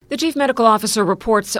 The chief medical officer reports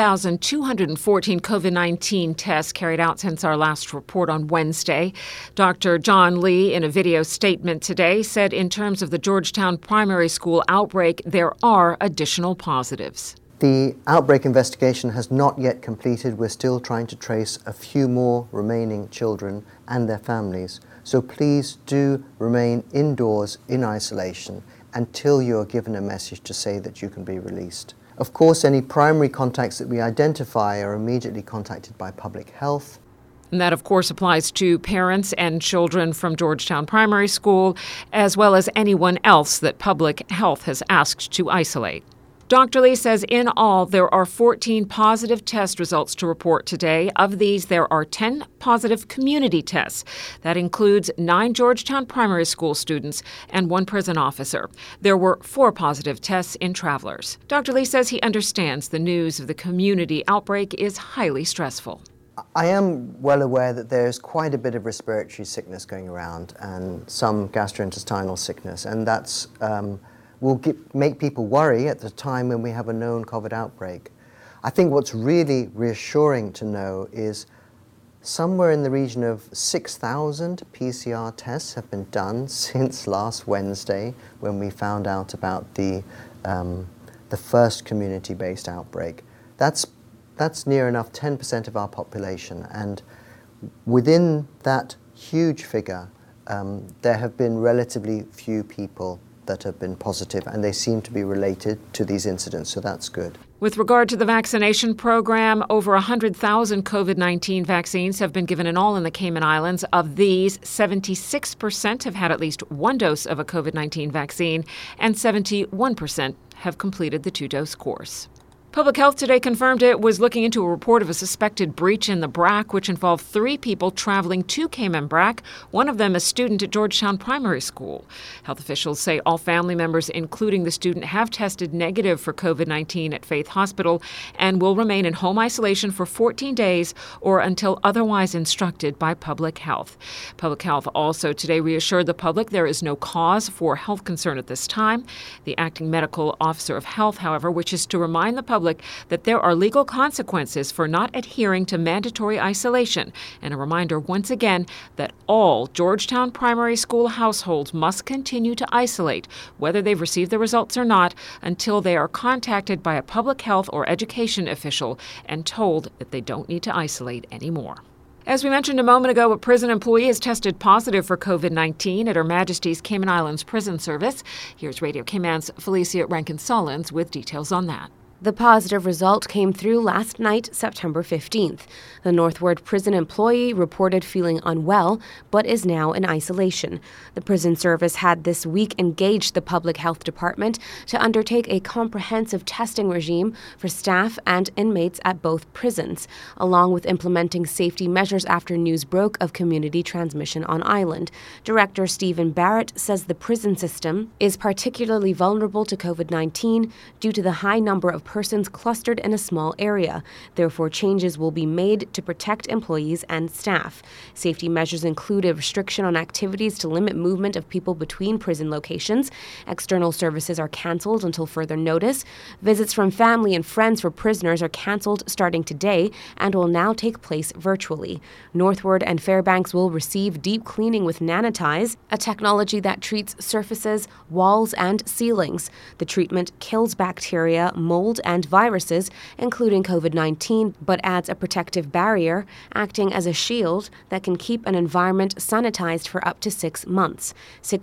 1,214 COVID-19 tests carried out since our last report on Wednesday. Dr. John Lee, in a video statement today, said in terms of the Georgetown primary school outbreak, there are additional positives. The outbreak investigation has not yet completed. We're still trying to trace a few more remaining children and their families. So please do remain indoors in isolation until you are given a message to say that you can be released. Of course, any primary contacts that we identify are immediately contacted by public health. And that, of course, applies to parents and children from Georgetown Primary School, as well as anyone else that public health has asked to isolate. Dr. Lee says in all, there are 14 positive test results to report today. Of these, there are 10 positive community tests. That includes 9 Georgetown Primary School students and 1 prison officer. There were 4 positive tests in travelers. Dr. Lee says he understands the news of the community outbreak is highly stressful. I am well aware that there's quite a bit of respiratory sickness going around and some gastrointestinal sickness, and that's will make people worry at the time when we have a known COVID outbreak. I think what's really reassuring to know is somewhere in the region of 6,000 PCR tests have been done since last Wednesday when we found out about the first community-based outbreak. That's near enough 10% of our population, and within that huge figure, there have been relatively few people that have been positive, and they seem to be related to these incidents, so that's good. With regard to the vaccination program, over 100,000 COVID-19 vaccines have been given in all in the Cayman Islands. Of these, 76% have had at least 1 dose of a COVID-19 vaccine, and 71% have completed the 2-dose course. Public Health today confirmed it was looking into a report of a suspected breach in the BRAC, which involved 3 people traveling to Cayman Brac, one of them a student at Georgetown Primary School. Health officials say all family members, including the student, have tested negative for COVID-19 at Faith Hospital and will remain in home isolation for 14 days or until otherwise instructed by Public Health. Public Health also today reassured the public there is no cause for health concern at this time. The acting medical officer of health, however, wishes to remind the public that there are legal consequences for not adhering to mandatory isolation, and a reminder once again that all Georgetown Primary School households must continue to isolate, whether they've received the results or not, until they are contacted by a public health or education official and told that they don't need to isolate anymore. As we mentioned a moment ago, a prison employee has tested positive for COVID-19 at Her Majesty's Cayman Islands Prison Service. Here's Radio Cayman's Felicia Rankin-Solins with details on that. The positive result came through last night, September 15th. The Northward prison employee reported feeling unwell, but is now in isolation. The prison service had this week engaged the Public Health Department to undertake a comprehensive testing regime for staff and inmates at both prisons, along with implementing safety measures after news broke of community transmission on island. Director Stephen Barrett says the prison system is particularly vulnerable to COVID-19 due to the high number of persons clustered in a small area. Therefore, changes will be made to protect employees and staff. Safety measures include a restriction on activities to limit movement of people between prison locations. External services are canceled until further notice. Visits from family and friends for prisoners are canceled starting today and will now take place virtually. Northward and Fairbanks will receive deep cleaning with Nanitize, a technology that treats surfaces, walls, and ceilings. The treatment kills bacteria, mold, and viruses, including COVID-19, but adds a protective barrier, acting as a shield that can keep an environment sanitized for up to 6 months.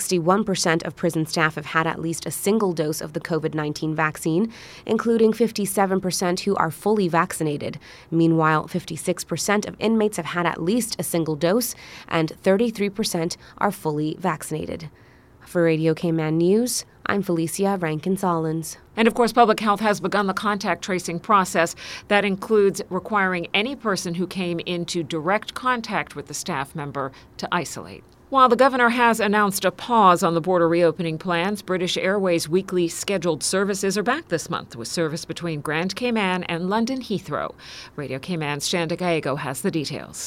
61% of prison staff have had at least a single dose of the COVID-19 vaccine, including 57% who are fully vaccinated. Meanwhile, 56% of inmates have had at least a single dose, and 33% are fully vaccinated. For Radio Cayman News, I'm Felicia Rankin-Solins. And of course, Public Health has begun the contact tracing process. That includes requiring any person who came into direct contact with the staff member to isolate. While the governor has announced a pause on the border reopening plans, British Airways' weekly scheduled services are back this month with service between Grand Cayman and London Heathrow. Radio Cayman's Shanda Gallego has the details.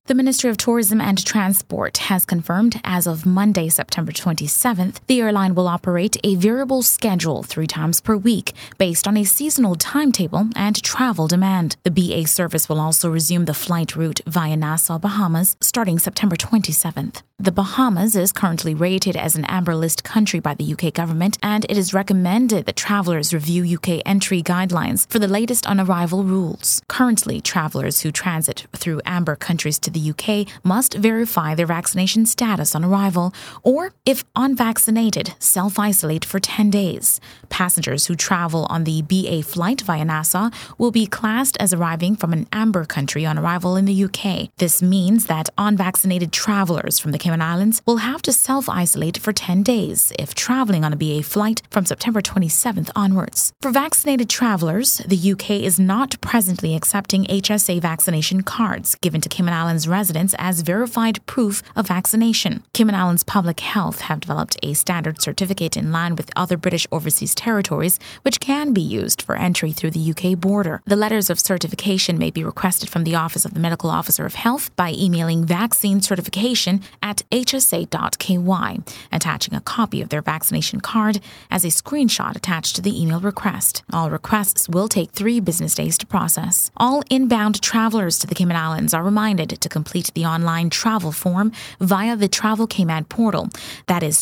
The Ministry of Tourism and Transport has confirmed as of Monday, September 27th, the airline will operate a variable schedule 3 times per week based on a seasonal timetable and travel demand. The BA service will also resume the flight route via Nassau, Bahamas, starting September 27th. The Bahamas is currently rated as an amber list country by the UK government, and it is recommended that travelers review UK entry guidelines for the latest on arrival rules. Currently, travelers who transit through amber countries to the UK must verify their vaccination status on arrival, or, if unvaccinated, self-isolate for 10 days. Passengers who travel on the BA flight via Nassau will be classed as arriving from an amber country on arrival in the UK. This means that unvaccinated travelers from the Cayman Islands will have to self-isolate for 10 days if traveling on a BA flight from September 27th onwards. For vaccinated travelers, the UK is not presently accepting HSA vaccination cards given to Cayman Islands residents as verified proof of vaccination. Cayman Islands Public Health have developed a standard certificate in line with other British overseas territories, which can be used for entry through the UK border. The letters of certification may be requested from the Office of the Medical Officer of Health by emailing vaccine certification at hsa.ky, attaching a copy of their vaccination card as a screenshot attached to the email request. All requests will take 3 business days to process. All inbound travelers to the Cayman Islands are reminded to complete the online travel form via the Travel Cayman portal. That is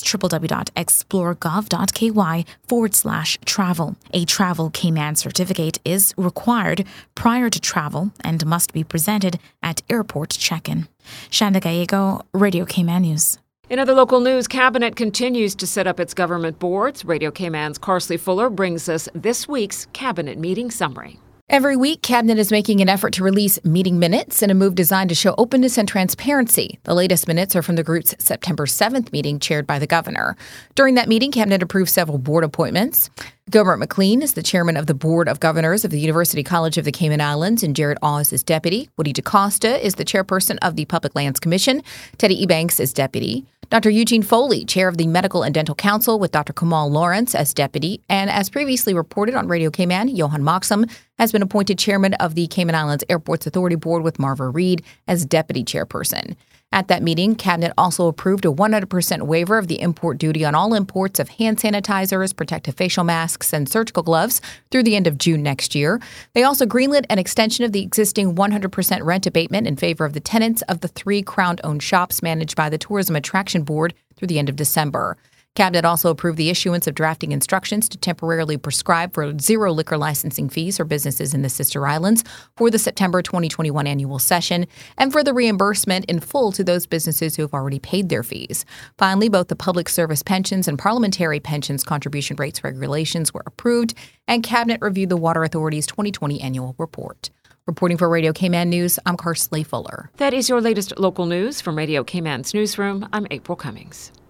www.explore.gov.ky/travel. A Travel Cayman certificate is required prior to travel and must be presented at airport check-in. Shanda Gallego, Radio Cayman News. In other local news, Cabinet continues to set up its government boards. Radio Cayman's Carsley Fuller brings us this week's Cabinet meeting summary. Every week, Cabinet is making an effort to release meeting minutes in a move designed to show openness and transparency. The latest minutes are from the group's September 7th meeting chaired by the governor. During that meeting, Cabinet approved several board appointments. Gilbert McLean is the chairman of the Board of Governors of the University College of the Cayman Islands, and Jared Aws is deputy. Woody DaCosta is the chairperson of the Public Lands Commission. Teddy Ebanks is deputy. Dr. Eugene Foley, chair of the Medical and Dental Council, with Dr. Kamal Lawrence as deputy. And as previously reported on Radio Cayman, Johan Moxham has been appointed chairman of the Cayman Islands Airports Authority Board with Marva Reed as deputy chairperson. At that meeting, Cabinet also approved a 100% waiver of the import duty on all imports of hand sanitizers, protective facial masks, and surgical gloves through the end of June next year. They also greenlit an extension of the existing 100% rent abatement in favor of the tenants of the 3 Crown-owned shops managed by the Tourism Attraction Board through the end of December. Cabinet also approved the issuance of drafting instructions to temporarily prescribe for 0 liquor licensing fees for businesses in the Sister Islands for the September 2021 annual session, and for the reimbursement in full to those businesses who have already paid their fees. Finally, both the public service pensions and parliamentary pensions contribution rates regulations were approved, and Cabinet reviewed the Water Authority's 2020 annual report. Reporting for Radio Cayman News, I'm Carsley Fuller. That is your latest local news from Radio Cayman's newsroom. I'm April Cummings.